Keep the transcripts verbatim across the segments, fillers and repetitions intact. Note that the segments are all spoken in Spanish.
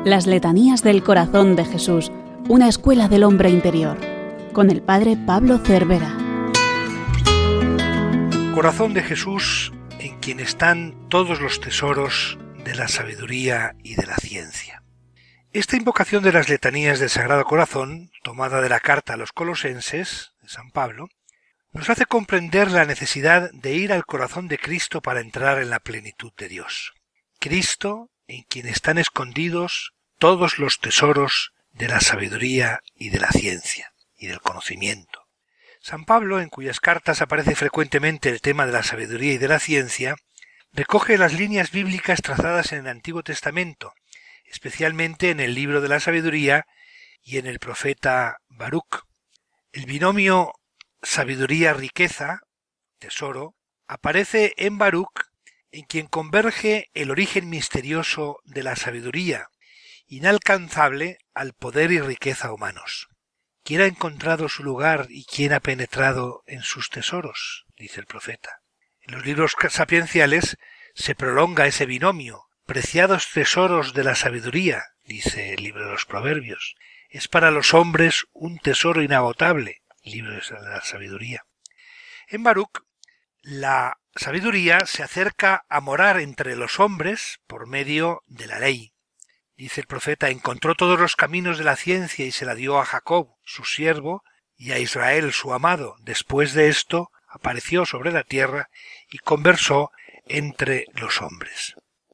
Las letanías del corazón de Jesús, una escuela del hombre interior, con el padre Pablo Cervera. Corazón de Jesús, en quien están todos los tesoros de la sabiduría y de la ciencia. Esta invocación de las letanías del Sagrado Corazón, tomada de la carta a los Colosenses, de San Pablo, nos hace comprender la necesidad de ir al corazón de Cristo para entrar en la plenitud de Dios. Cristo, en quien están escondidos todos los tesoros de la sabiduría y de la ciencia y del conocimiento. San Pablo, en cuyas cartas aparece frecuentemente el tema de la sabiduría y de la ciencia, recoge las líneas bíblicas trazadas en el Antiguo Testamento, especialmente en el libro de la sabiduría y en el profeta Baruc. El binomio sabiduría-riqueza, tesoro, aparece en Baruc, en quien converge el origen misterioso de la sabiduría, inalcanzable al poder y riqueza humanos. ¿Quién ha encontrado su lugar y quién ha penetrado en sus tesoros?, dice el profeta. En los libros sapienciales se prolonga ese binomio. Preciados tesoros de la sabiduría, dice el libro de los Proverbios. Es para los hombres un tesoro inagotable, libro de la sabiduría. En Baruc, la sabiduría se acerca a morar entre los hombres por medio de la ley. Dice el profeta, encontró todos los caminos de la ciencia y se la dio a Jacob, su siervo, y a Israel, su amado. Después de esto, apareció sobre la tierra y conversó entre los hombres.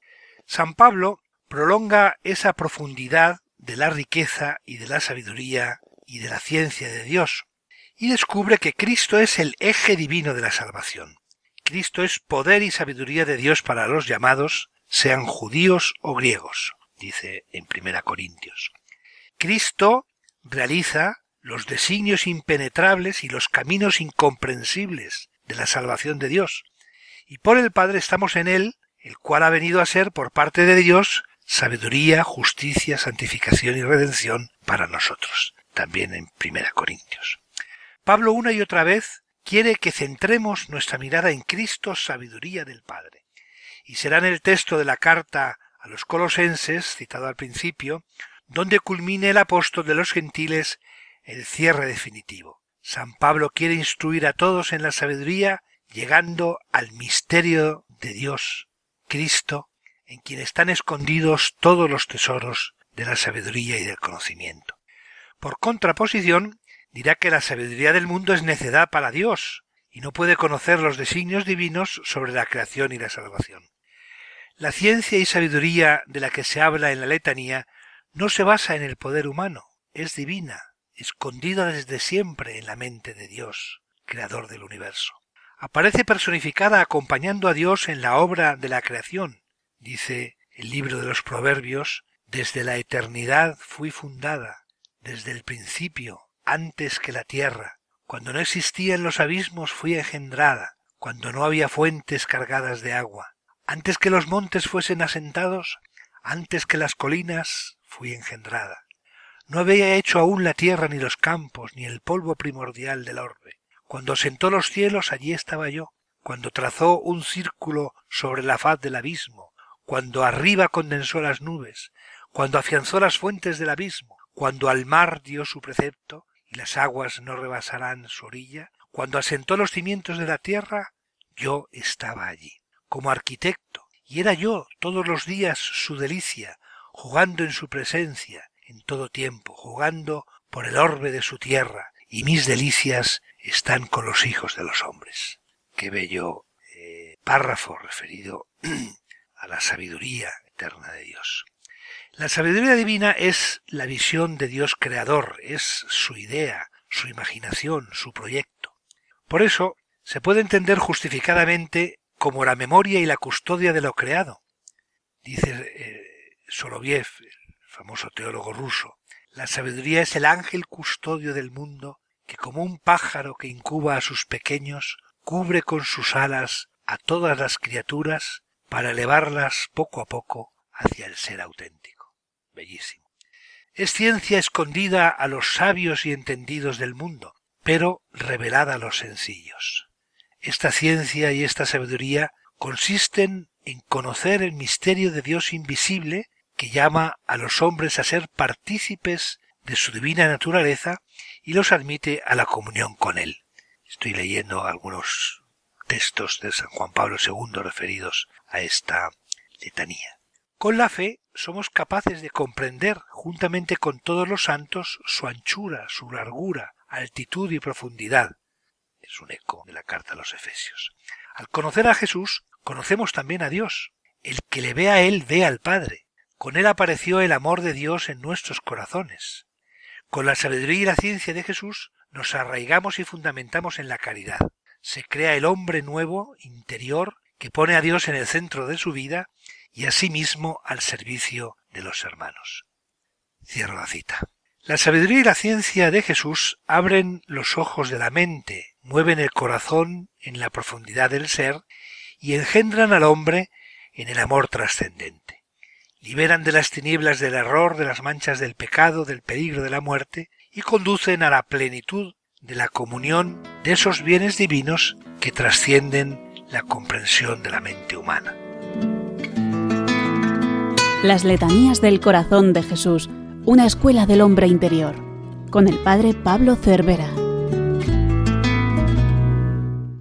San Pablo prolonga esa profundidad de la riqueza y de la sabiduría y de la ciencia de Dios, y descubre que Cristo es el eje divino de la salvación. Cristo es poder y sabiduría de Dios para los llamados, sean judíos o griegos, dice en Primera Corintios. Cristo realiza los designios impenetrables y los caminos incomprensibles de la salvación de Dios, y por el Padre estamos en Él, el cual ha venido a ser, por parte de Dios, sabiduría, justicia, santificación y redención para nosotros, también en Primera Corintios. Pablo una y otra vez quiere que centremos nuestra mirada en Cristo, sabiduría del Padre. Y será en el texto de la carta a los Colosenses, citado al principio, donde culmine el apóstol de los gentiles el cierre definitivo. San Pablo quiere instruir a todos en la sabiduría, llegando al misterio de Dios, Cristo, en quien están escondidos todos los tesoros de la sabiduría y del conocimiento. Por contraposición, dirá que la sabiduría del mundo es necedad para Dios y no puede conocer los designios divinos sobre la creación y la salvación. La ciencia y sabiduría de la que se habla en la letanía no se basa en el poder humano, es divina, escondida desde siempre en la mente de Dios, creador del universo. Aparece personificada acompañando a Dios en la obra de la creación. Dice el libro de los Proverbios, desde la eternidad fui fundada, desde el principio, antes que la tierra. Cuando no existían los abismos fui engendrada, cuando no había fuentes cargadas de agua. Antes que los montes fuesen asentados, antes que las colinas fui engendrada. No había hecho aún la tierra ni los campos, ni el polvo primordial del orbe. Cuando sentó los cielos, allí estaba yo. Cuando trazó un círculo sobre la faz del abismo. Cuando arriba condensó las nubes. Cuando afianzó las fuentes del abismo. Cuando al mar dio su precepto, y las aguas no rebasarán su orilla. Cuando asentó los cimientos de la tierra, yo estaba allí, como arquitecto. Y era yo todos los días su delicia, jugando en su presencia, en todo tiempo, jugando por el orbe de su tierra. Y mis delicias están con los hijos de los hombres. Qué bello eh, párrafo referido a la sabiduría eterna de Dios. La sabiduría divina es la visión de Dios creador, es su idea, su imaginación, su proyecto. Por eso se puede entender justificadamente como la memoria y la custodia de lo creado. Dice eh, Soloviev, el famoso teólogo ruso, la sabiduría es el ángel custodio del mundo que como un pájaro que incuba a sus pequeños, cubre con sus alas a todas las criaturas para elevarlas poco a poco hacia el ser auténtico. Bellísimo. Es ciencia escondida a los sabios y entendidos del mundo, pero revelada a los sencillos. Esta ciencia y esta sabiduría consisten en conocer el misterio de Dios invisible que llama a los hombres a ser partícipes de su divina naturaleza y los admite a la comunión con él. Estoy leyendo algunos textos de San Juan Pablo segundo referidos a esta letanía. Con la fe somos capaces de comprender, juntamente con todos los santos, su anchura, su largura, altitud y profundidad. Es un eco de la carta a los Efesios. Al conocer a Jesús, conocemos también a Dios. El que le ve a él, ve al Padre. Con él apareció el amor de Dios en nuestros corazones. Con la sabiduría y la ciencia de Jesús nos arraigamos y fundamentamos en la caridad. Se crea el hombre nuevo, interior, que pone a Dios en el centro de su vida y asimismo al servicio de los hermanos. Cierro la cita. La sabiduría y la ciencia de Jesús abren los ojos de la mente, mueven el corazón en la profundidad del ser y engendran al hombre en el amor trascendente. Liberan de las tinieblas del error, de las manchas del pecado, del peligro de la muerte y conducen a la plenitud de la comunión de esos bienes divinos que trascienden la comprensión de la mente humana. Las letanías del corazón de Jesús, una escuela del hombre interior, con el padre Pablo Cervera.